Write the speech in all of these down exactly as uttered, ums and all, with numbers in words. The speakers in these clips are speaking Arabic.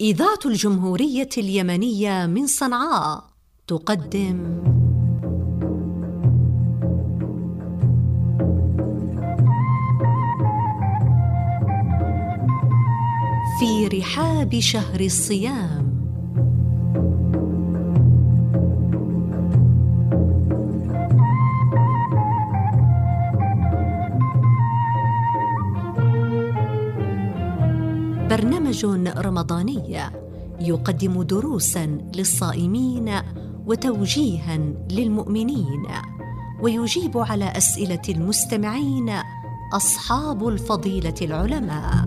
إذاعة الجمهورية اليمنية من صنعاء تقدم في رحاب شهر الصيام. برنامج رمضاني يقدم دروساً للصائمين وتوجيهاً للمؤمنين، ويجيب على أسئلة المستمعين أصحاب الفضيلة العلماء.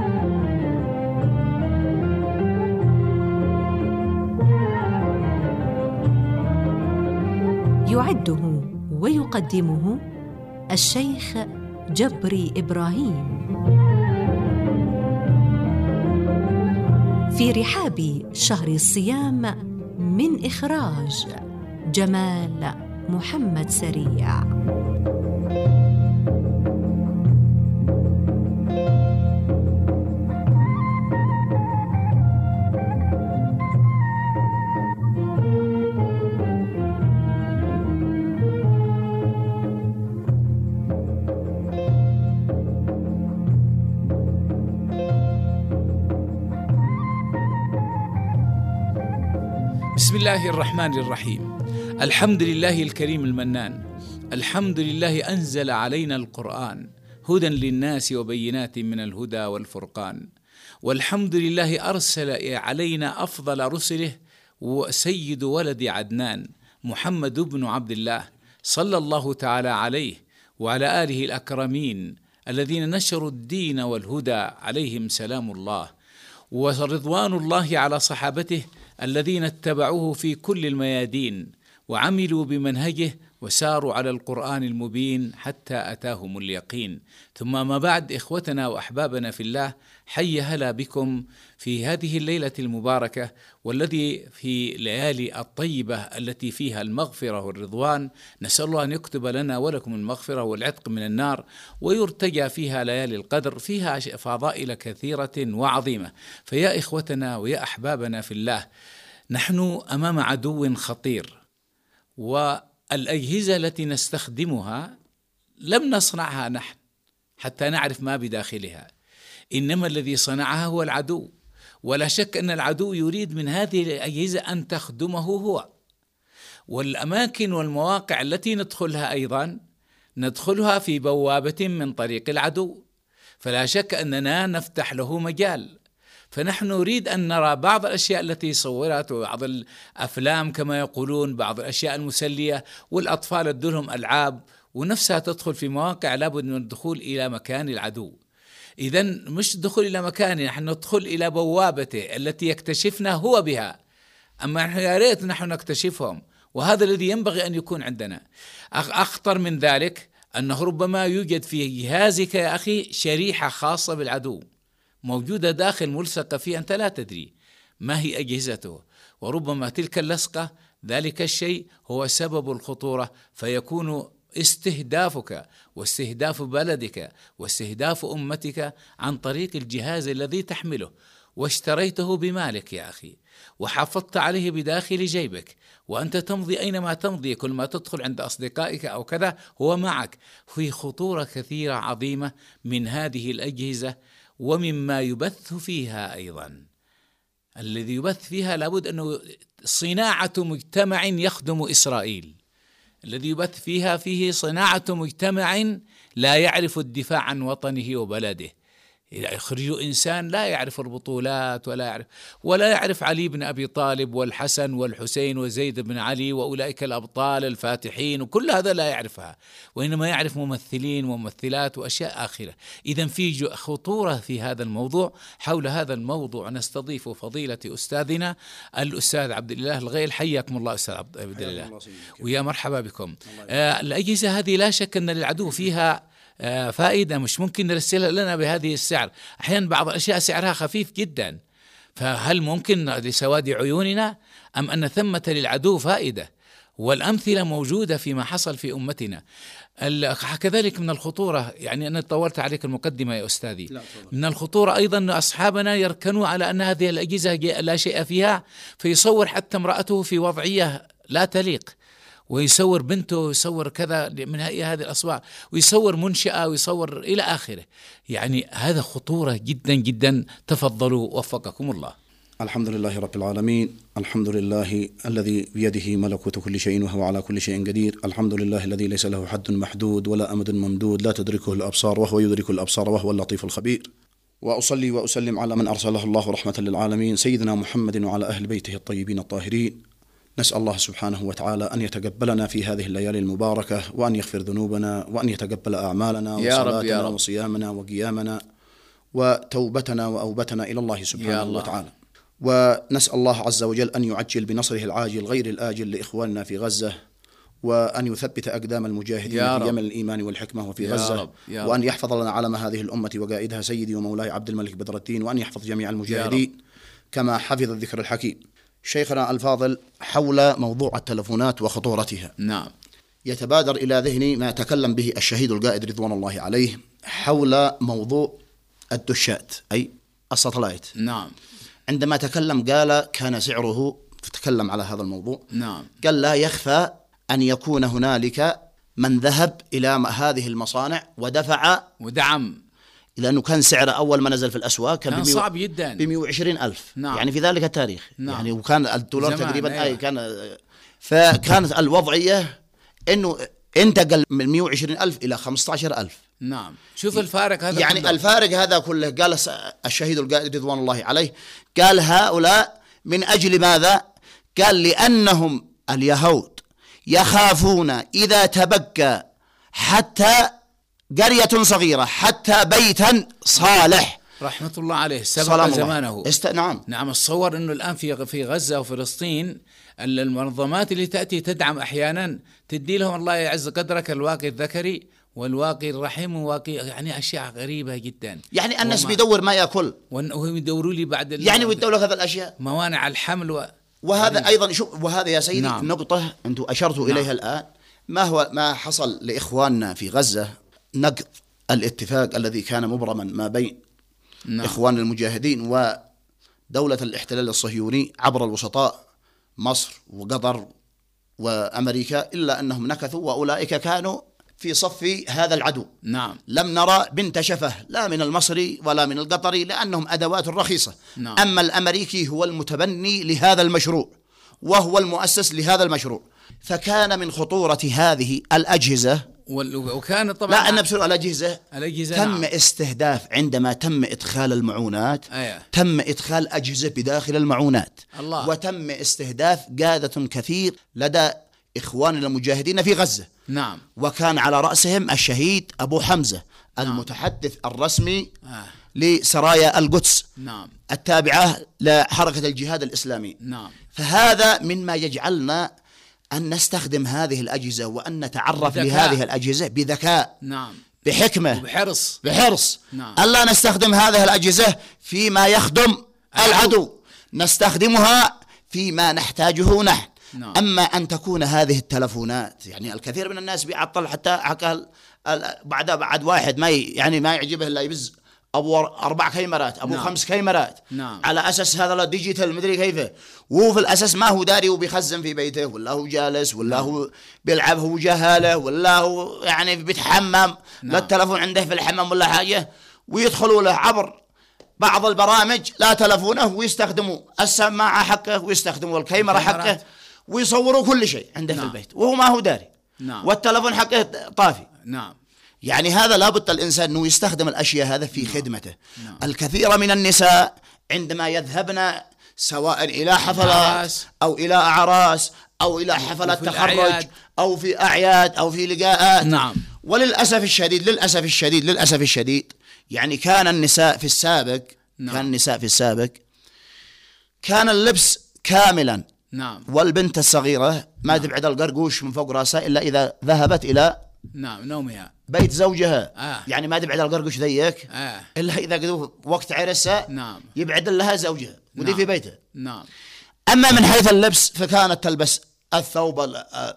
يعده ويقدمه الشيخ جبري إبراهيم. في رحاب شهر الصيام، من إخراج جمال محمد سريع. بسم الله الرحمن الرحيم. الحمد لله الكريم المنان، الحمد لله أنزل علينا القرآن هدى للناس وبينات من الهدى والفرقان، والحمد لله أرسل علينا أفضل رسله وسيد ولد عدنان محمد بن عبد الله صلى الله تعالى عليه وعلى آله الأكرمين الذين نشروا الدين والهدى، عليهم سلام الله ورضوان الله، على صحابته الذين اتبعوه في كل الميادين وعملوا بمنهجه وساروا على القرآن المبين حتى أتاهم اليقين. ثم ما بعد، إخوتنا وأحبابنا في الله، حي هلا بكم في هذه الليلة المباركة، والذي في ليالي الطيبة التي فيها المغفرة والرضوان. نسأل الله أن يكتب لنا ولكم المغفرة والعتق من النار، ويرتجى فيها ليالي القدر، فيها فضائل كثيرة وعظيمة. فيا إخوتنا ويا أحبابنا في الله، نحن أمام عدو خطير، والأجهزة التي نستخدمها لم نصنعها نحن حتى نعرف ما بداخلها، إنما الذي صنعها هو العدو. ولا شك أن العدو يريد من هذه الأجهزة أن تخدمه هو، والأماكن والمواقع التي ندخلها أيضا ندخلها في بوابة من طريق العدو، فلا شك أننا نفتح له مجال. فنحن نريد أن نرى بعض الأشياء التي صورت، وبعض الأفلام كما يقولون، بعض الأشياء المسلية، والأطفال ادولهم ألعاب، ونفسها تدخل في مواقع لابد من الدخول إلى مكان العدو. إذن مش دخول إلى مكانه، نحن ندخل إلى بوابته التي يكتشفنا هو بها. أما نحن يا ريت نحن نكتشفهم، وهذا الذي ينبغي أن يكون عندنا. أخطر من ذلك أنه ربما يوجد في جهازك يا أخي شريحة خاصة بالعدو موجودة داخل، ملصقة فيه، أنت لا تدري ما هي أجهزته، وربما تلك اللصقة ذلك الشيء هو سبب الخطورة، فيكون استهدافك واستهداف بلدك واستهداف أمتك عن طريق الجهاز الذي تحمله واشتريته بمالك يا أخي، وحافظت عليه بداخل جيبك، وأنت تمضي أينما تمضي، كل ما تدخل عند أصدقائك أو كذا هو معك. في خطورة كثيرة عظيمة من هذه الأجهزة، ومما يبث فيها أيضا. الذي يبث فيها لابد أنه صناعة مجتمع يخدم إسرائيل، الذي يبث فيها فيه صناعة مجتمع لا يعرف الدفاع عن وطنه وبلده. يخرج إنسان لا يعرف البطولات ولا يعرف ولا يعرف علي بن أبي طالب والحسن والحسين وزيد بن علي وأولئك الأبطال الفاتحين، وكل هذا لا يعرفها، وإنما يعرف ممثلين وممثلات وأشياء آخرة. إذن في خطورة في هذا الموضوع. حول هذا الموضوع نستضيف فضيلة أستاذنا الأستاذ عبد الله الغيل. حياكم الله أستاذ عبد الله، ويا مرحبا بكم. آه الأجهزة هذه لا شك أن للعدو فيها فائدة، مش ممكن نرسلها لنا بهذه السعر. أحيانا بعض الأشياء سعرها خفيف جدا، فهل ممكن لسواد عيوننا أم أن ثمة للعدو فائدة؟ والأمثلة موجودة فيما حصل في أمتنا. كذلك من الخطورة، يعني أنا طولت عليك المقدمة يا أستاذي، من الخطورة أيضا أن أصحابنا يركنوا على أن هذه الأجهزة لا شيء فيها، فيصور حتى امرأته في وضعية لا تليق، ويصور بنته ويصور كذا من هذه الأصوات، ويصور منشأة ويصور إلى آخره. يعني هذا خطورة جدا جدا. تفضلوا وفقكم الله. الحمد لله رب العالمين، الحمد لله الذي بيده ملكوت كل شيء وهو على كل شيء قدير، الحمد لله الذي ليس له حد محدود ولا أمد ممدود، لا تدركه الأبصار وهو يدرك الأبصار وهو اللطيف الخبير. وأصلي وأسلم على من أرسله الله رحمة للعالمين، سيدنا محمد وعلى أهل بيته الطيبين الطاهرين. نسأل الله سبحانه وتعالى أن يتقبلنا في هذه الليالي المباركة، وأن يغفر ذنوبنا، وأن يتقبل أعمالنا وصلاتنا وصيامنا وقيامنا وتوبتنا وأوبتنا إلى الله سبحانه الله. وتعالى. ونسأل الله عز وجل أن يعجل بنصره العاجل غير الآجل لإخواننا في غزة، وأن يثبت أقدام المجاهدين في يمن الإيمان والحكمة وفي يا غزة، رب. يا وأن رب. يحفظ لنا علم هذه الأمة وقائدها سيدي ومولاي عبد الملك بدر الدين، وأن يحفظ جميع المجاهدين كما حفظ الذكر الحكيم. شيخنا الفاضل، حول موضوع التلفونات وخطورتها، نعم، يتبادر إلى ذهني ما تكلم به الشهيد القائد رضوان الله عليه حول موضوع الدشات، أي الساتلايت. نعم. عندما تكلم قال كان سعره، تكلم على هذا الموضوع، نعم، قال لا يخفى أن يكون هنالك من ذهب إلى هذه المصانع ودفع ودعم، لأنه كان سعره أول ما نزل في الأسواق كان, كان صعب جدا بمئة وعشرين ألف. نعم. يعني في ذلك التاريخ. نعم. يعني وكان الدولار تقريبا أيوة. أي كان، فكانت الوضعية أنه انتقل من مئة وعشرين ألف إلى خمسة عشر ألف. نعم. شوف الفارق هذا يعني كله. الفارق هذا كله. قال الشهيد القائد رضوان الله عليه، قال هؤلاء من أجل ماذا؟ قال لأنهم اليهود يخافون إذا تبقى حتى قرية صغيرة، حتى بيتا صالح، رحمة الله عليه سبق زمانه. است... نعم نعم. الصور أنه الآن في في غزة وفلسطين المنظمات اللي تأتي تدعم أحيانا تدي لهم الله يعز قدرك الواقي الذكري والواقي الرحم وواقي، يعني أشياء غريبة جدا. يعني الناس بيدور ما يأكل، وهم يدوروا لي بعد يعني ويدوا له هذا الأشياء، موانع الحمل و... وهذا غريب. أيضا شوف، وهذا يا سيدي نعم. نقطة أنتم أشرتوا نعم. إليها الآن، ما هو ما حصل لإخواننا في غزة، نقض الاتفاق الذي كان مبرما ما بين نعم. إخوان المجاهدين ودولة الاحتلال الصهيوني عبر الوسطاء مصر وقطر وأمريكا، إلا أنهم نكثوا، وأولئك كانوا في صف هذا العدو. نعم. لم نرى بنت شفه لا من المصري ولا من القطري، لأنهم أدوات رخيصة. نعم. أما الأمريكي هو المتبني لهذا المشروع وهو المؤسس لهذا المشروع، فكان من خطورة هذه الأجهزة، وكان طبعا لا أن بسرعة الأجهزة, الأجهزة تم نعم. استهداف عندما تم إدخال المعونات. أيه. تم إدخال أجهزة بداخل المعونات. الله. وتم استهداف قادة كثير لدى إخواننا المجاهدين في غزة. نعم. وكان على رأسهم الشهيد أبو حمزة المتحدث الرسمي آه. لسرايا القدس نعم. التابعة لحركة الجهاد الإسلامي. نعم. فهذا مما يجعلنا أن نستخدم هذه الأجهزة وأن نتعرف بذكاء. لهذه الأجهزة بذكاء. نعم. بحكمة. وبحرص. بحرص. نعم. ألا نستخدم هذه الأجهزة فيما يخدم العدو، نستخدمها فيما نحتاجه نحن. نعم. أما أن تكون هذه التلفونات، يعني الكثير من الناس بيعطل، حتى حكى بعد بعد واحد ما يعني ما يعجبه إلا يبز أبو أربع كاميرات، أبو نعم. خمس كاميرات. نعم. على أساس هذا الديجيتال مدري كيف، وهو في الأساس ما هو داري وبيخزن في بيته، ولا هو جالس، ولا نعم. هو بيلعب هو جهالة، ولا هو يعني بيتحمم. نعم. لا التلفون عنده في الحمام ولا حاجة، ويدخلوا له عبر بعض البرامج لا تلفونه، ويستخدموا السماعة حقه ويستخدموا الكاميرا حقه ويصوروا كل شيء عنده. نعم. في البيت وهو ما هو داري. نعم. والتلفون حقه طافي. نعم. يعني هذا لابد الإنسان أنه يستخدم الأشياء هذا في نعم. خدمته. نعم. الكثير من النساء عندما يذهبن سواء إلى حفلات أو إلى أعراس أو إلى حفلات تخرج الأعياد. أو في أعياد أو في لقاءات. نعم. وللأسف الشديد للأسف الشديد للأسف الشديد يعني كان النساء في السابق. نعم. كان النساء في السابق كان اللبس كاملا. نعم. والبنت الصغيرة ما نعم. تبعد القرقوش من فوق رأسها إلا إذا ذهبت إلى نعم نومها بيت زوجها. آه. يعني ما تبعد القرقوش ذيك. آه. إلا إذا قدوا وقت عرسها. نعم. يبعد لها زوجها ودي. نعم. في بيتها. نعم. أما من حيث اللبس فكانت تلبس الثوب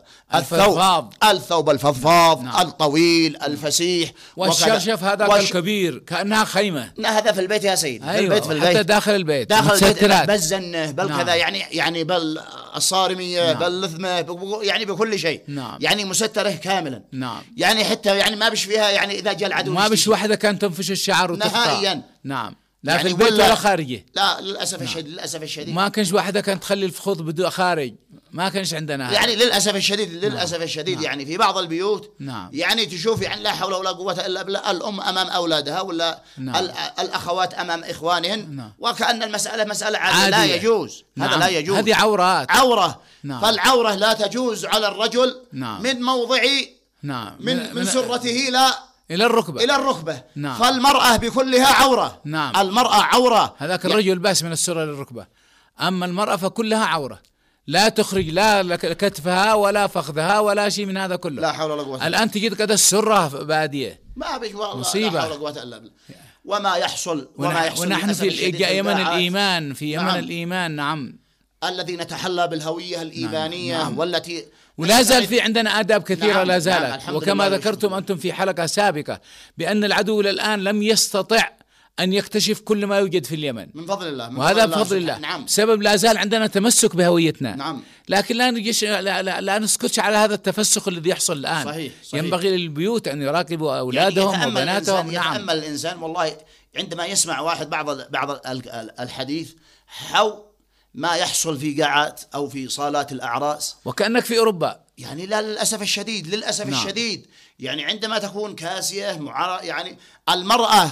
الفضفاض الثوب الفضفاض نعم. الطويل الفسيح والشرشف هذا وش... الكبير كأنها خيمة. هذا في البيت يا سيد. أيوة. في البيت في البيت حتى داخل البيت داخل البيت بالزنه بل نعم. كذا يعني يعني بل الصارمية نعم. باللثمة يعني بكل شيء نعم. يعني مستره كاملا نعم. يعني حتى يعني ما بش فيها يعني إذا جاء العدو ما بش واحدة كانت تنفش الشعر وتخطأ نهائيا. نعم لا يعني في البيت ولا, ولا خارجه. لا للأسف نعم. الشديد للأسف الشديد ما كانش واحدة كانت تخلي الفخذ بدون خارج ما كانش عندنا هذا. يعني للأسف الشديد للأسف نعم. الشديد نعم. يعني في بعض البيوت نعم. يعني تشوف يعني لا حول ولا قوة إلا بالله الأم أمام أولادها ولا نعم. الأخوات أمام إخوانهن نعم. وكأن المسألة مسألة عادية لا يجوز نعم. هذا لا يجوز هذه عورات عورة نعم. فالعورة لا تجوز على الرجل نعم. من موضع نعم. من, من, من سرته لا إلى الركبة إلى الركبة نعم. فالمرأة بكلها عورة نعم. المرأة عورة هذاك الرجل يعني بس من السرة للركبة أما المرأة فكلها عورة لا تخرج لا كتفها ولا فخذها ولا شيء من هذا كله لا حول ولا قوة. الآن تجد كذا السرة بادية ما بيش والله مصيبة. لا حول ولا قوة إلا بالله وما يحصل وما يحصل ونحن في يمن الإيمان في يمن نعم. الإيمان نعم الذي نتحلى بالهوية الإيمانية نعم. والتي ولا زال في عندنا آداب كثيرة نعم. لا زالت نعم. وكما ذكرتم أنتم في حلقة سابقة بأن العدو الآن لم يستطع أن يكتشف كل ما يوجد في اليمن من فضل الله من وهذا فضل بفضل الله, الله. نعم. سبب لا زال عندنا تمسك بهويتنا نعم. لكن لا, نجيش لا, لا, لا نسكتش على هذا التفسخ الذي يحصل الآن صحيح. صحيح. ينبغي للبيوت أن يراقبوا أولادهم يعني وبناتهم الإنسان نعم. يتأمل الإنسان والله عندما يسمع واحد بعض بعض الحديث حو ما يحصل في قاعات أو في صالات الأعراس وكأنك في أوروبا يعني لا للأسف الشديد للأسف نعم. الشديد يعني عندما تكون كاسية معار يعني المرأة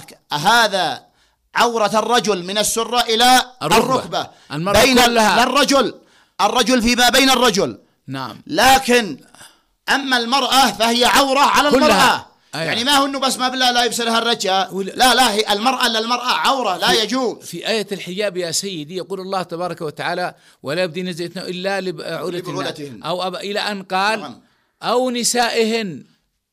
هذا عورة الرجل من السرة إلى الركبة, الركبة. بين كلها. الرجل الرجل فيما بين الرجل نعم لكن أما المرأة فهي عورة على كلها. المرأة أيوة. يعني ما هو إنه بس ما بالله لا يبصرها الرجال لا لا هي المرأة للمرأة عورة لا يجوز في آية الحجاب يا سيدي يقول الله تبارك وتعالى ولا يبدين زيتنا إلا لبعولتهن أو أب... إلى أن قال نعم. أو نسائهن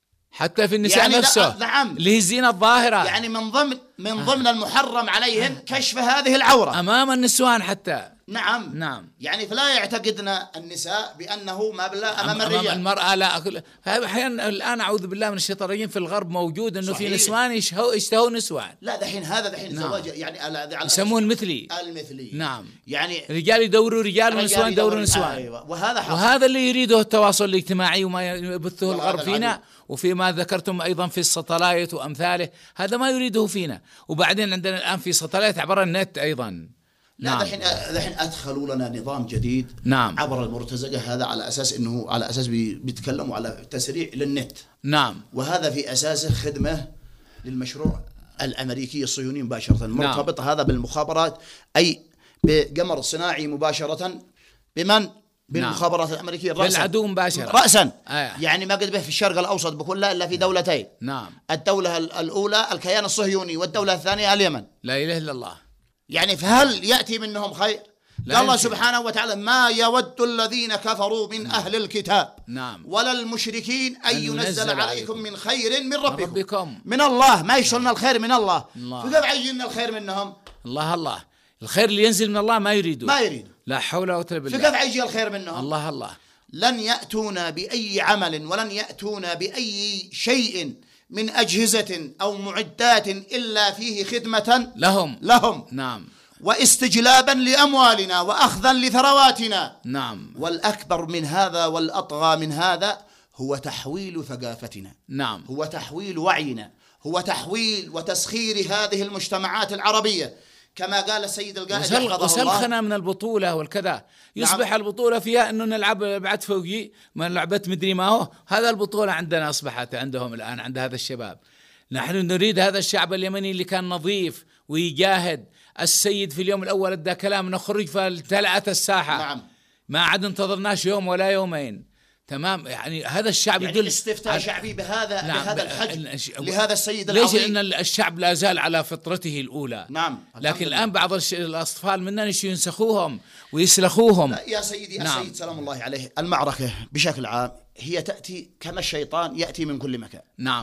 حتى في النساء يعني نفسه نعم. اللي هي الزينة الظاهرة يعني من ضمن من ضمن آه. المحرم عليهن كشف هذه العورة أمام النسوان حتى نعم نعم يعني فلا يعتقدن النساء بأنه ما بالله أمام الرجال أمام المرأة لا أحيانا الآن أعوذ بالله من الشيطان الرجيم في الغرب موجود إنه في نسوان يشهوا يشتهوا نسوان لا دحين هذا دحين نعم. زواج يعني على يسموه المثلي المثلي نعم يعني رجال يدوروا رجال ونسوان يدوروا نسوان أيوة. وهذا حصل. وهذا اللي يريده التواصل الاجتماعي وما يبثه الغرب فينا وفيما ذكرتم أيضا في الساتلايت وأمثاله هذا ما يريده فينا وبعدين عندنا الآن في ساتلايت عبر النت أيضا لا نعم. دحين دحين أدخلوا لنا نظام جديد نعم. عبر المرتزقة هذا على أساس إنه على أساس بيتكلموا على تسريع للنت نعم وهذا في أساسه خدمة للمشروع الأمريكي الصهيوني مباشرة مرتبط نعم. هذا بالمخابرات أي بقمر الصناعي مباشرة بمن بالمخابرات نعم. الأمريكية رأسا بالعدو مباشرة رأسا آه. يعني ما قد به في الشرق الأوسط بكله إلا في دولتين نعم الدولة الأولى الكيان الصهيوني والدولة الثانية اليمن لا إله إلا الله يعني فهل يأتي منهم خير؟ الله سبحانه وتعالى ما يود الذين كفروا من نعم. أهل الكتاب نعم. ولا المشركين أن ينزل عليكم, عليكم من خير من ربكم, ربكم. من الله ما يشلنا الخير من الله, الله. فكيف عايزين الخير منهم؟ الله الله الخير اللي ينزل من الله ما يريدوا ما يريدوا لا حول ولا قوة إلا بالله فكيف عايزين الخير منهم؟ الله الله لن يأتونا بأي عمل ولن يأتونا بأي شيء من أجهزة أو معدات إلا فيه خدمة لهم لهم نعم واستجلابا لأموالنا وأخذا لثرواتنا نعم والأكبر من هذا والأطغى من هذا هو تحويل ثقافتنا نعم هو تحويل وعينا هو تحويل وتسخير هذه المجتمعات العربية كما قال السيد القائد وسل وسلخنا من البطولة والكذا يصبح نعم. البطولة فيها أنه نلعب بعد فوقي ما لعبت مدري ما هو هذا البطولة عندنا أصبحت عندهم الآن عند هذا الشباب نحن نريد هذا الشعب اليمني اللي كان نظيف ويجاهد السيد في اليوم الأول ادى كلام نخرج فالتلأت الساحة نعم. ما عاد انتظرناش يوم ولا يومين تمام يعني هذا الشعب يعني يدل استفتاء شعبي بهذا نعم بهذا الحجم لهذا السيد العظيم ليش؟ لأن الشعب لا زال على فطرته الأولى نعم لكن الآن بعض الأطفال منا ينسخوهم ويسلخوهم يا سيدي نعم. السيد سلام الله عليه المعركة بشكل عام هي تأتي كما الشيطان يأتي من كل مكان نعم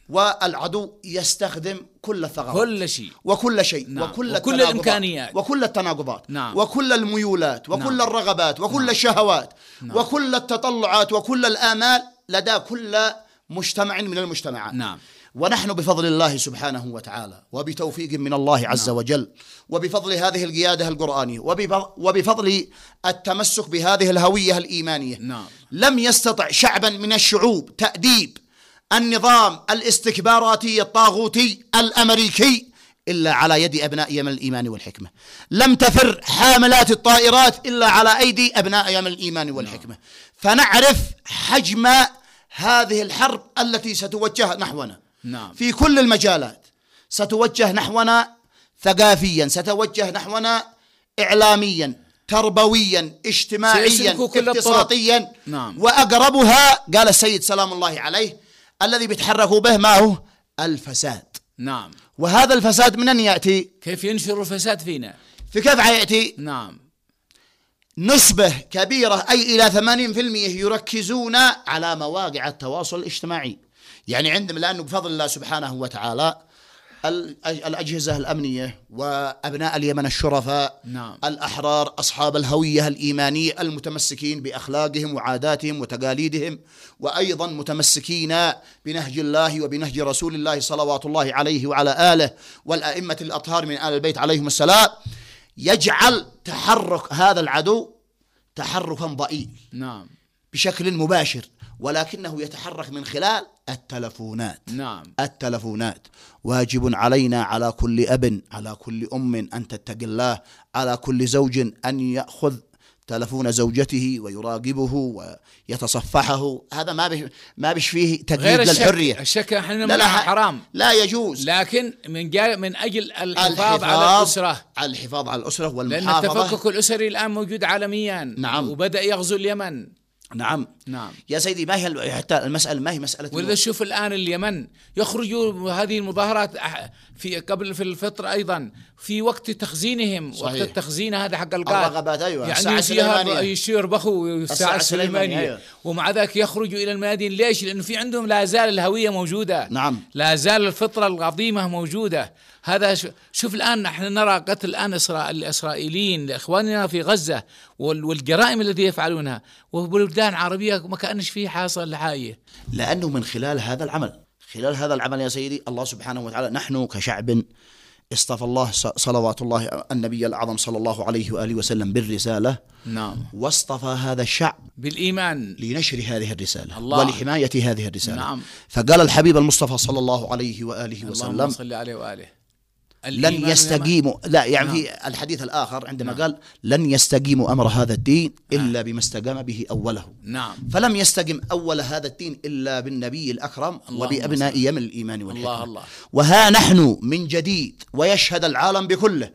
والعدو يستخدم كل الثغرات، كل شيء وكل شيء نعم. وكل, وكل الإمكانيات وكل التناقضات نعم. وكل الميولات وكل نعم. الرغبات وكل نعم. الشهوات نعم. وكل التطلعات وكل الآمال لدى كل مجتمع من المجتمعات نعم. ونحن بفضل الله سبحانه وتعالى وبتوفيق من الله عز نعم. وجل وبفضل هذه القيادة القرآنية وبفضل التمسك بهذه الهوية الإيمانية نعم. لم يستطع شعبا من الشعوب تأديب النظام الاستكباراتي الطاغوتي الأمريكي إلا على يد أبناء يمن الإيمان والحكمة. لم تفر حاملات الطائرات إلا على أيدي أبناء يمن الإيمان والحكمة. نعم. فنعرف حجم هذه الحرب التي ستوجه نحونا نعم. في كل المجالات، ستوجه نحونا ثقافيا، ستوجه نحونا إعلاميا، تربويا، اجتماعيا، اقتصاديا نعم. وأقربها قال السيد سلام الله عليه الذي بيتحركوا به ما هو الفساد. نعم. وهذا الفساد من أن يأتي؟ كيف ينشر الفساد فينا؟ في كيف يأتي؟ نعم. نسبة كبيرة أي إلى ثمانين بالمئة يركزون على مواقع التواصل الاجتماعي. يعني عندما لأنه بفضل الله سبحانه وتعالى الأجهزة الأمنية وأبناء اليمن الشرفاء نعم. الأحرار أصحاب الهوية الإيمانية المتمسكين بأخلاقهم وعاداتهم وتقاليدهم وأيضا متمسكين بنهج الله وبنهج رسول الله صلوات الله عليه وعلى آله والأئمة الأطهار من آل البيت عليهم السلام، يجعل تحرك هذا العدو تحركا ضئيل نعم. بشكل مباشر، ولكنه يتحرك من خلال التلفونات. نعم. التلفونات. واجب علينا على كل أب على كل أم أن تتقي الله، على كل زوج أن يأخذ تلفون زوجته ويراقبه ويتصفحه. هذا ما بش ما بش فيه تقييد للحرية. الشك احنا لا, لا حرام، لا يجوز، لكن من جاء من أجل الحفاظ على الأسرة، الحفاظ على الأسرة والمحافظة، لأن التفكك الأسري الآن موجود عالميا. نعم. وبدأ يغزو اليمن. نعم. نعم يا سيدي، ما هي حتى المسألة ما هي مسألة. وإذا شوف الآن اليمن يخرجوا هذه المظاهرات في قبل في الفترة أيضا في وقت تخزينهم. صحيح. وقت التخزين هذا حق الغاز. الرغبات. أيوة. يعني يربخوا الساعة السليمانية. أيوة. ومع ذلك يخرجوا إلى الميادين. ليش؟ لأنه في عندهم لا زال الهوية موجودة. نعم. لا زال الفطرة العظيمة موجودة. هذا شوف الآن نحن نرى قتل الآن الإسرائيليين لإخواننا في غزة والجرائم التي يفعلونها، وبلدان عربية ما كأنش فيه حاصل حاجة. لأنه من خلال هذا العمل خلال هذا العمل يا سيدي الله سبحانه وتعالى، نحن كشعب اصطفى الله صلوات الله النبي الأعظم صلى الله عليه وآله وسلم بالرسالة. نعم. واصطفى هذا الشعب بالإيمان لنشر هذه الرسالة الله. ولحماية هذه الرسالة. نعم. فقال الحبيب المصطفى صلى الله عليه وآله وسلم اللهم صل عليه وآله لن يستقيموا. لا يعني نعم. في الحديث الآخر عندما نعم. قال لن يستقيموا أمر هذا الدين إلا نعم. بما استقام به أوله. نعم. فلم يستقم أول هذا الدين إلا بالنبي الأكرم وبأبناء يمن الإيمان والحكمة. الله الله. وها نحن من جديد ويشهد العالم بكله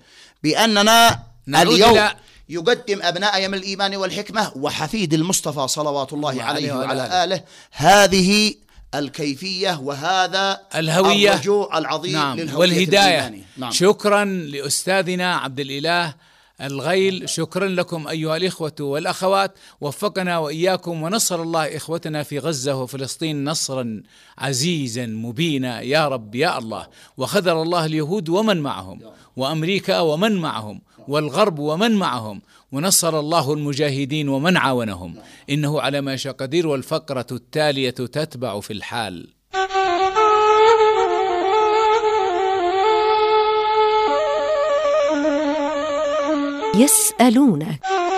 بأننا اليوم يقدم أبناء يمن الإيمان والحكمة وحفيد المصطفى صلوات الله, الله عليه وعلى آله هذه الكيفية وهذا الهوية الرجوع العظيم. نعم. للهوية والهداية. نعم. شكرا لأستاذنا عبد الإله الغيل، شكرا لكم أيها الإخوة والأخوات، وفقنا وإياكم ونصر الله إخوتنا في غزة وفلسطين نصرا عزيزا مبينا يا رب يا الله. وخذل الله اليهود ومن معهم وأمريكا ومن معهم والغرب ومن معهم، ونصر الله المجاهدين ومن عاونهم، إنه على ما يشاء قدير. والفقرة التالية تتبع في الحال. يسألونك.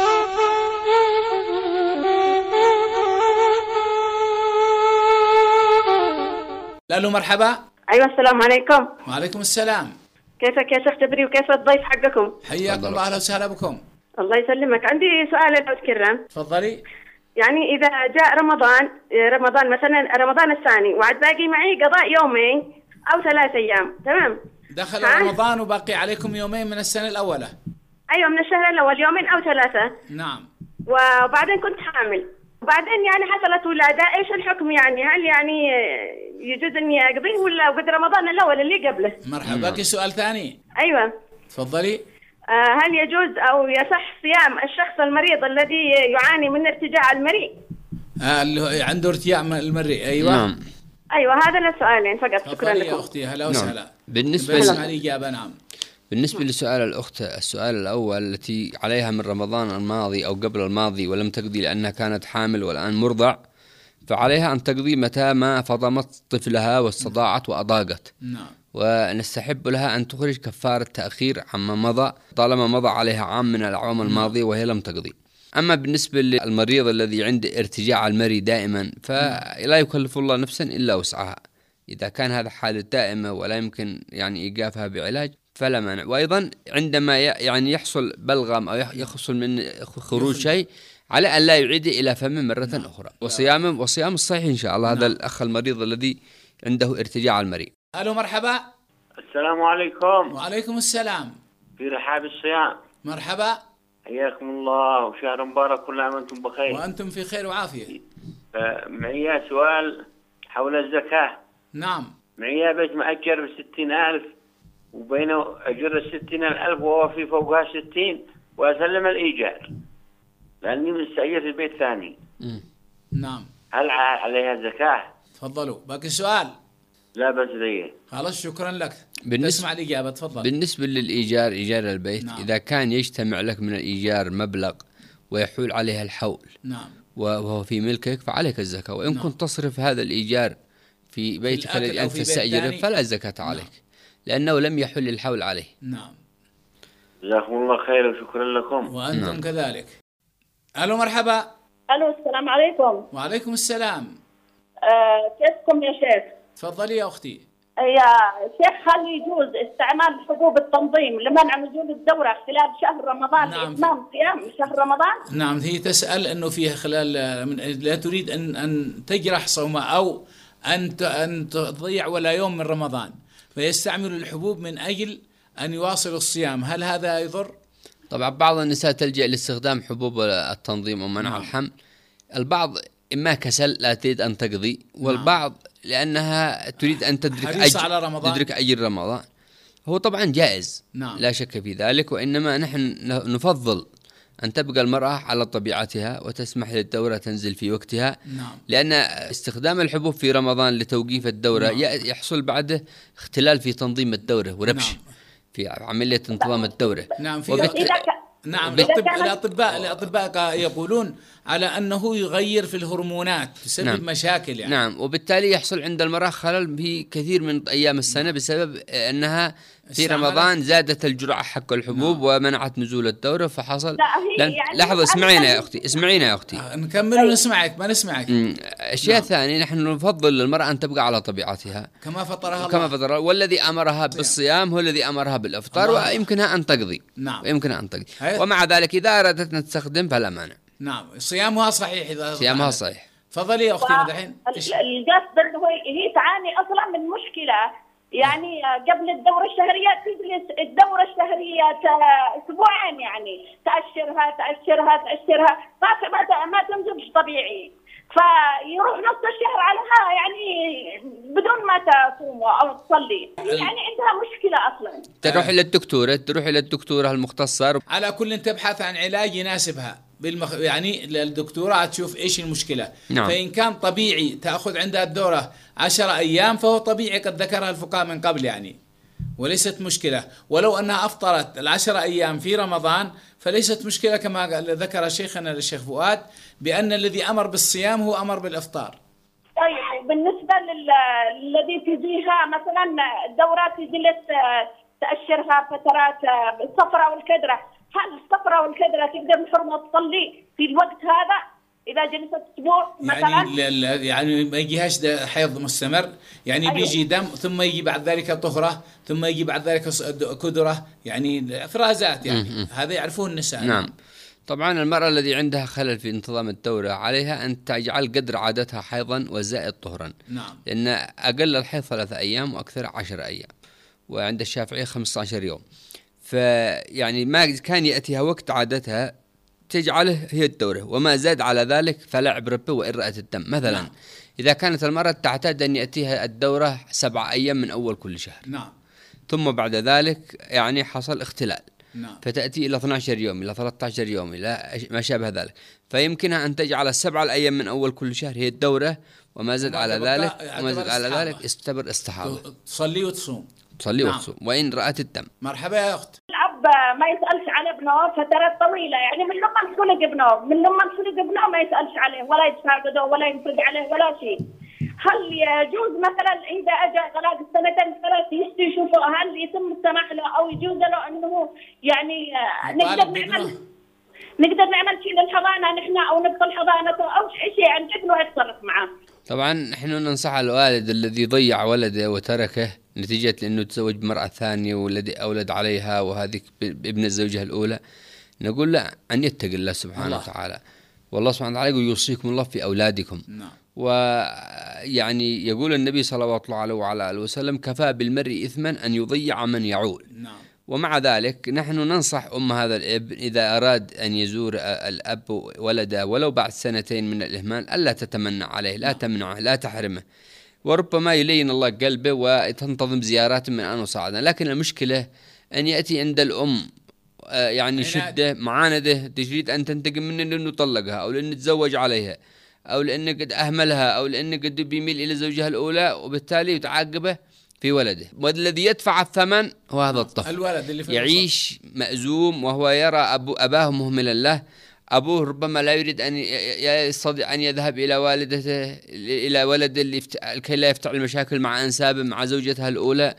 الو مرحبا. ايوه السلام عليكم. وعليكم السلام. كيفك يا شيخ جبري وكيف الضيف حقكم؟ حياكم الله، اهلا وسهلا بكم. الله يسلمك. عندي سؤال لو تكرم. تفضلي. يعني اذا جاء رمضان رمضان مثلا رمضان الثاني وعد باقي معي قضاء يومين او ثلاث ايام، تمام؟ دخل رمضان وباقي عليكم يومين من السنه الاولى. ايوه من الشهر الاول يومين او ثلاثه. نعم. وبعدين كنت حامل وبعدين يعني حصلت ولاده، ايش الحكم يعني؟ هل يعني يجوز اني اقضيه ولا قد رمضان الاول اللي قبله؟ مرحبا. باقي سؤال ثاني. ايوه تفضلي. آه هل يجوز او يصح صيام الشخص المريض الذي يعاني من ارتجاع المريء؟ آه اللي عنده ارتجاع المريء. ايوه. نعم. أيوة هذا السؤالين فقط. شكرا لكم يا أختي. هلا وسهلا. نعم. بالنسبة للإجابة نعم. بالنسبة لسؤال الأخت، السؤال الأول التي عليها من رمضان الماضي أو قبل الماضي ولم تقضي لأنها كانت حامل والآن مرضع، فعليها أن تقضي متى ما فضمت طفلها واستضاعت وأضاقت. نعم. ونستحب لها أن تخرج كفارة تأخير عما مضى طالما مضى عليها عام من الأعوام الماضية وهي لم تقضي. أما بالنسبة للمريض الذي عنده ارتجاع المري دائما فلا يكلف الله نفسا إلا وسعها. إذا كان هذا حالة دائمة ولا يمكن يعني إيقافها بعلاج فلا مانع. وأيضا عندما يعني يحصل بلغم أو يحصل من خروج شيء على أن لا يعيد إلى فمه مرة نعم. أخرى. وصيام وصيام الصحيح إن شاء الله. نعم. هذا الأخ المريض الذي عنده ارتجاع المريء. ألو مرحبا. السلام عليكم. وعليكم السلام. في رحاب الصيام. مرحبا. حياكم الله وشهر مبارك، كل عام وأنتم بخير. وأنتم في خير وعافية. معي سؤال حول الزكاة. نعم. معي بيت مأجر بستين ألف وبينه أجر الستين ألف وهو في فوقها ستين وأسلم الإيجار لأني مستأجر في البيت ثاني. م. نعم. هل عليها زكاة؟ تفضلوا. باقي السؤال؟ لا بس ذي. خلاص شكرا لك. بالنسبة تسمع الإجابة تفضل. بالنسبة للإيجار، إيجار البيت نعم. إذا كان يجتمع لك من الإيجار مبلغ ويحول عليها الحول نعم. وهو في ملكك فعليك الزكاة. وإن نعم. كنت تصرف هذا الإيجار في بيتك الذي أنت تستأجره فلا زكاة عليك. نعم. لأنه لم يحل الحول عليه. نعم. جزاكم الله خير وشكرا لكم. وأنتم نعم. كذلك. ألو مرحبا. ألو السلام عليكم. وعليكم السلام. أه كيفكم يا شيخ؟ تفضلي يا أختي. يا شيخ هل يجوز استعمال حبوب التنظيم لمنع نزول الدورة خلال شهر رمضان نعم. إتمام صيام شهر رمضان؟ نعم. هي تسأل أنه فيها خلال من لا تريد أن أن تجرح صومها أو أن أن تضيع ولا يوم من رمضان فيستعمل الحبوب من أجل أن يواصل الصيام، هل هذا يضر؟ طبعا بعض النساء تلجأ لاستخدام حبوب التنظيم ومنع نعم. الحمل. البعض إما كسل لا تريد أن تقضي، والبعض نعم. لأنها تريد أن تدرك أجر على رمضان. تدرك أجر رمضان. هو طبعا جائز نعم. لا شك في ذلك، وإنما نحن نفضل أن تبقى المرأة على طبيعتها وتسمح للدورة تنزل في وقتها نعم. لأن استخدام الحبوب في رمضان لتوقيف الدورة نعم. يحصل بعده اختلال في تنظيم الدورة وربش نعم. في عملية انتظام الدورة نعم. في وبت... نعم. الأطباء الأطباء يقولون على أنه يغير في الهرمونات تسبب نعم. مشاكل يعني. نعم. وبالتالي يحصل عند المرأة خلل في كثير من أيام السنة نعم. بسبب أنها في رمضان زادت الجرعة حق الحبوب نعم. ومنعت نزول الدورة فحصل لن... يعني لحظة اسمعينا يا أختي اسمعينا يا أختي آه نكمل ونسمعك ما نسمعك. أشياء نعم. ثانية نحن نفضل للمرأة أن تبقى على طبيعتها كما فطرها الله كما فطرها، والذي أمرها بالصيام هو الذي أمرها بالإفطار ويمكنها أن تقضي نعم. ويمكنها أن تقضي هي... ومع ذلك إذا أردت أن تستخدم فلا مانع. نعم. صيامها صحيح إذا صيامها صحيح. تفضلي يا أختي دحين. القصد هو هي تعاني أصلا من مشكلة يعني قبل الدورة الشهرية تجلس الدورة الشهرية أسبوعين يعني تأشرها تأشرها تأشرها ما ما ما تنزلش طبيعي، فيروح نص الشهر عليها يعني بدون ما تصوم أو تصلي، يعني عندها مشكلة أصلا. تروح إلى الدكتورة تروح إلى الدكتورة المختصة. على كل تبحث عن علاج يناسبها بالمخ... يعني الدكتورة تشوف إيش المشكلة نعم. فإن كان طبيعي تأخذ عندها الدورة عشرة أيام فهو طبيعي قد ذكرها الفقهاء من قبل يعني وليست مشكلة، ولو أنها أفطرت العشرة أيام في رمضان فليست مشكلة كما ذكر شيخنا الشيخ فؤاد بأن الذي أمر بالصيام هو أمر بالإفطار. طيب بالنسبة للذي تجيها مثلا الدورات تجلس تأشرها فترات الصفرة والكدرة، هل الصفرة والكدرة تقدر الحرمة تصلي في الوقت هذا إذا جلست أسبوع مثلا؟ يعني يعني ما يجيهاش حيض مستمر يعني أيوه. بيجي دم ثم يجي بعد ذلك طهرة ثم يجي بعد ذلك كدرة يعني إفرازات يعني م- م. هذا يعرفون النساء. نعم. طبعا المرأة الذي عندها خلل في انتظام الدورة عليها أن تجعل قدر عادتها حيضا وزائد طهرا نعم. لأن أقل الحيض ثلاثة أيام وأكثر عشر أيام وعند الشافعية خمسة عشر يوم، فيعني ما كان يأتيها وقت عادتها تجعله هي الدورة وما زاد على ذلك فلا عبرة به وإن رأت الدم مثلا نعم. إذا كانت المرأة تعتاد أن يأتيها الدورة سبعة أيام من أول كل شهر نعم. ثم بعد ذلك يعني حصل اختلال نعم. فتأتي إلى اثني عشر يوم إلى ثلاثة عشر يوم إلى ما شابه ذلك، فيمكنها أن تجعل السبعة الأيام من أول كل شهر هي الدورة وما زد على ذلك وما زد على ذلك استبر استحاضة، تصلي وتصوم تصلي نعم. وتصوم وإن رأت الدم. مرحبا يا أخت. الأب ما يسألش على ابنه فترات طويلة، يعني من لما انخلق ابنه من لما انخلق ابنه ما يسألش عليه ولا يتفاقده ولا ينفرد عليه ولا شيء. هل يجوز مثلا إذا أجا طلاق السنتين ثلاث يشتي يشوفه هل يتم السماح له أو يجوز له إنه يعني نقدر نعمل نقدر نعمل شيء للحضانة نحن أو نبطل حضانته أو شيء عن ابنه يتصرف معه؟ طبعا نحن ننصح الوالد الذي ضيع ولده وتركه نتيجة لأنه تزوج بمرأة ثانية والذي أولد عليها وهذه بابن الزوجة الأولى، نقول له أن يتقي الله سبحانه الله. وتعالى، والله سبحانه وتعالى يقول يوصيكم الله في أولادكم. نعم. ويعني يقول النبي صلى الله عليه وعلى آله وسلم كفى بالمرء إثما أن يضيع من يعول. نعم. ومع ذلك نحن ننصح أم هذا الابن إذا أراد أن يزور الأب ولده ولو بعد سنتين من الإهمال ألا تتمنع عليه، لا تمنعه، لا تحرمه، وربما يلين الله قلبه وتنتظم زيارات من أن وصاعدا. لكن المشكلة أن يأتي عند الأم يعني شدة معاندة تريد أن تنتقم منه لأنه طلقها أو لأنه تزوج عليها أو لأنه قد أهملها أو لأنه قد بيميل إلى زوجها الأولى، وبالتالي يتعاقبه في ولده. والذي يدفع الثمن هو هذا الطفل، الولد اللي في يعيش مأزوم وهو يرى أبو أباه مهملا له. أبوه ربما لا يريد أن يستطيع أن يذهب إلى والدته إلى ولد اللي كي لا يفتعل المشاكل مع أنسابه مع زوجتها الأولى،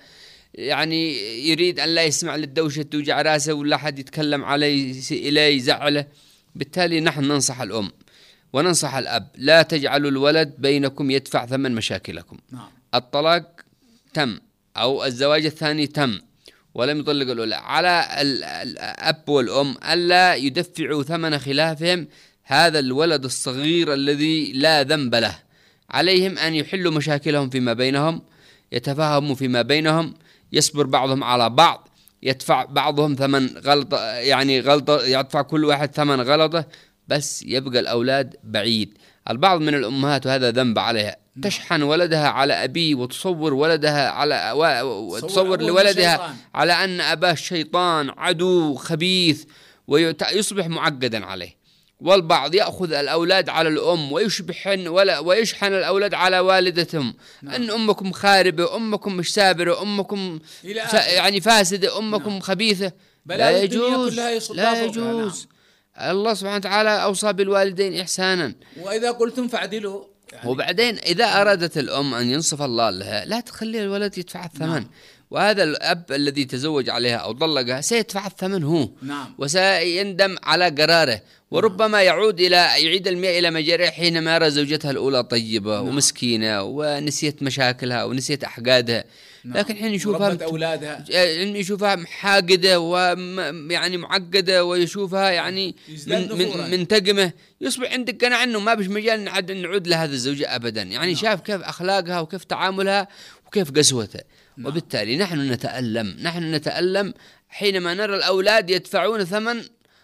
يعني يريد أن لا يسمع للدوشة توجع راسه ولا حد يتكلم عليه إليه يزعله. بالتالي نحن ننصح الأم وننصح الأب لا تجعلوا الولد بينكم يدفع ثمن مشاكلكم. نعم. الطلاق تم أو الزواج الثاني تم ولم يطلق الأولى، على الأب والأم ألا يدفعوا ثمن خلافهم هذا الولد الصغير الذي لا ذنب له. عليهم أن يحلوا مشاكلهم فيما بينهم، يتفاهموا فيما بينهم، يصبر بعضهم على بعض، يدفع بعضهم ثمن غلطة يعني غلطة يدفع كل واحد ثمن غلطة، بس يبقى الأولاد بعيد. البعض من الأمهات وهذا ذنب عليها تشحن ولدها على أبيه وتصور ولدها على وتصور لولدها على أن أباه شيطان عدو خبيث ويصبح معقدا عليه. والبعض يأخذ الأولاد على الأم ويشبحن ولا ويشحن الأولاد على والدتهم. نعم. أن أمكم خاربة، أمكم مش سابرة، أمكم يعني فاسدة، أمكم نعم. خبيثة. لا يجوز لا يجوز. نعم. الله سبحانه وتعالى أوصى بالوالدين إحسانا وإذا قلتم فعدلوا. يعني وبعدين إذا أرادت الأم أن ينصف الله لها لا تخلي الولد يدفع الثمن. نعم. وهذا الأب الذي تزوج عليها أو طلقها سيدفع الثمن هو. نعم. وسيندم على قراره وربما يعود إلى يعيد المياه إلى مجاريه حينما يرى زوجتها الأولى طيبة. نعم. ومسكينة ونسيت مشاكلها ونسيت أحقادها. نعم. لكن حين يشوفها أولادها يشوفها حاقدة ويعني معقدة ويشوفها يعني من من منتقمة يصبح عندك قناعة أنه ما بش مجال نعد نعود لهذا الزوجة أبدا. يعني نعم. شاف كيف أخلاقها وكيف تعاملها وكيف قسوتها. نعم. وبالتالي نحن نتألم نحن نتألم حينما نرى الأولاد يدفعون ثمن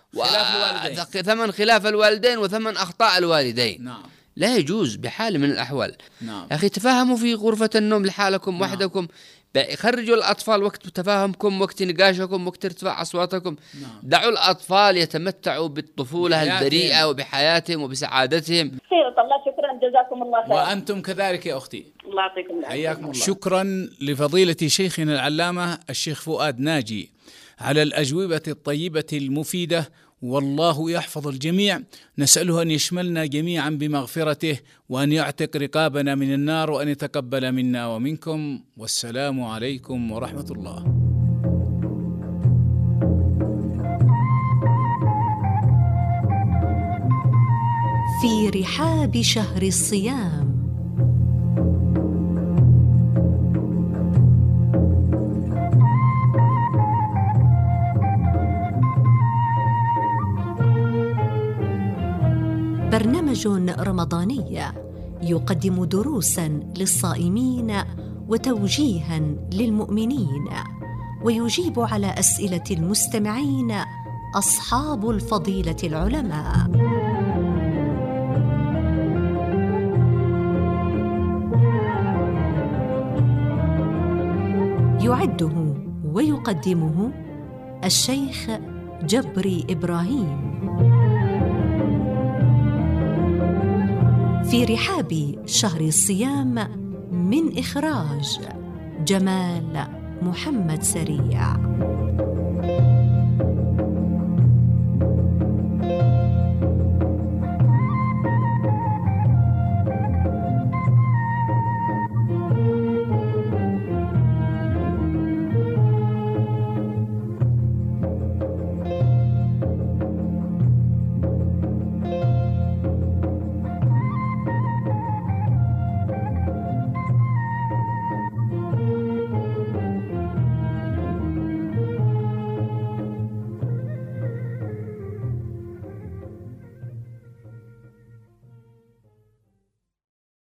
خلاف و... ثمن خلاف الوالدين وثمن أخطاء الوالدين. نعم. لا يجوز بحال من الأحوال. نعم. أخي تفاهموا في غرفة النوم لحالكم. نعم. وحدكم، خرجوا الأطفال وقت تفاهمكم، وقت نقاشكم، وقت ارتفاع أصواتكم. نعم. دعوا الأطفال يتمتعوا بالطفولة بحياتهم. البريئة وبحياتهم وبسعادتهم. خير الله، شكرا جزاكم الله خير. وأنتم كذلك يا أختي. الله يعطيكم العافية. حياكم الله. شكرا لفضيلة شيخنا العلامة الشيخ فؤاد ناجي على الأجوبة الطيبة المفيدة، والله يحفظ الجميع. نسأله أن يشملنا جميعا بمغفرته وأن يعتق رقابنا من النار وأن يتقبل منا ومنكم، والسلام عليكم ورحمة الله. في رحاب شهر الصيام برنامج رمضاني يقدم دروسا للصائمين وتوجيها للمؤمنين، ويجيب على أسئلة المستمعين أصحاب الفضيلة العلماء. يعده ويقدمه الشيخ جبري إبراهيم. في رحاب شهر الصيام، من إخراج جمال محمد سريع.